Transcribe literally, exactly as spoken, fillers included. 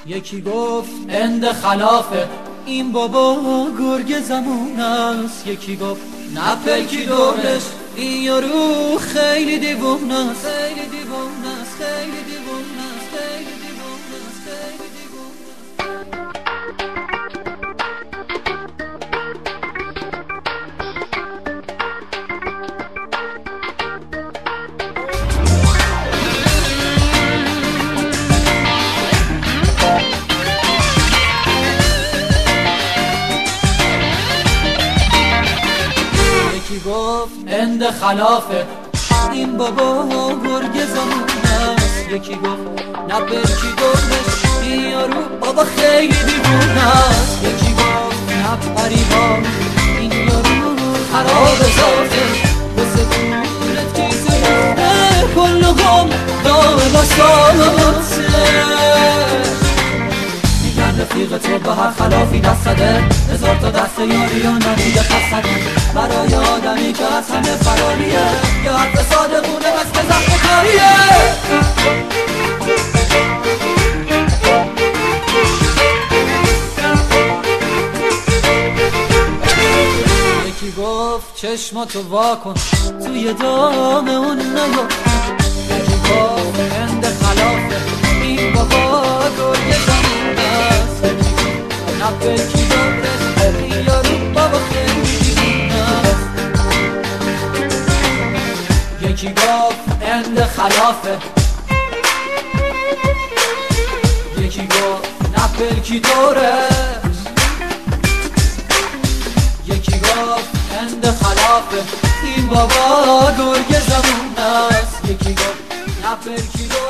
یکی گفت اند خلافه این بابا گرگ زمون است. یکی گفت نه پلکی دورش این یارو خیلی دیوونه است. خیلی دیوونه است خیلی دیوونه است خیلی دیوونه است خیلی دیوونه است. گفت اند خلافه این بابا گرگ زمان است. یکی گفت نه پلکی دورش این یارو بابا خیلی دیوونه است. یکی گفت نه پریبان این یارو خراب ذاته واسه دورت کیزونه کل غم دام بساته. میگن رفیق تو به هر خلافی دست زده هزار تا دست یاری یا ندیده خستده برای آدمی که از همه فراریه یا حق صادقونه بس که زخم کاریه. یکی گفت چشماتو واکن توی دام اون نیا. یکی گفت اند خلافه این بابا گرگ زمون است. یکی گفت نه پلکی دورش این یارو بابا خیلی دیوونه است. یکی گفت اند خلافه یکی گفت نه پلکی دورش. یکی گفت اند خلافه این بابا گرگ زمون است. یکی گفت نه پلکی دورش.